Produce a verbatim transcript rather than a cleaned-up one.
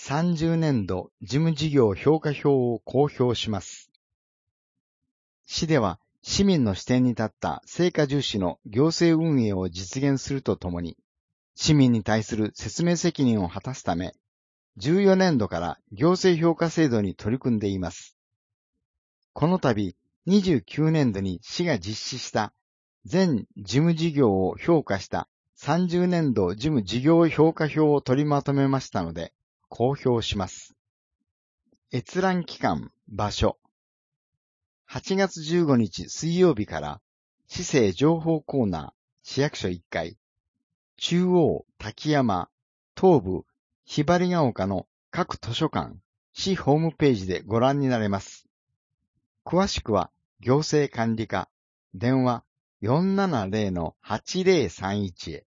さんじゅうねんど事務事業評価票を公表します。市では市民の視点に立った成果重視の行政運営を実現するとともに、市民に対する説明責任を果たすため、じゅうよねんどから行政評価制度に取り組んでいます。この度、にじゅうきゅうねんどに市が実施した全事務事業を評価したさんじゅうねんど事務事業評価票を取りまとめましたので、公表します。閲覧期間、場所。はちがつじゅうごにち水曜日から市政情報コーナー、市役所いっかい、中央滝山、東部ひばりが丘の各図書館、市ホームページでご覧になれます。詳しくは行政管理課、電話 よんななぜろのはちぜろさんいち へ。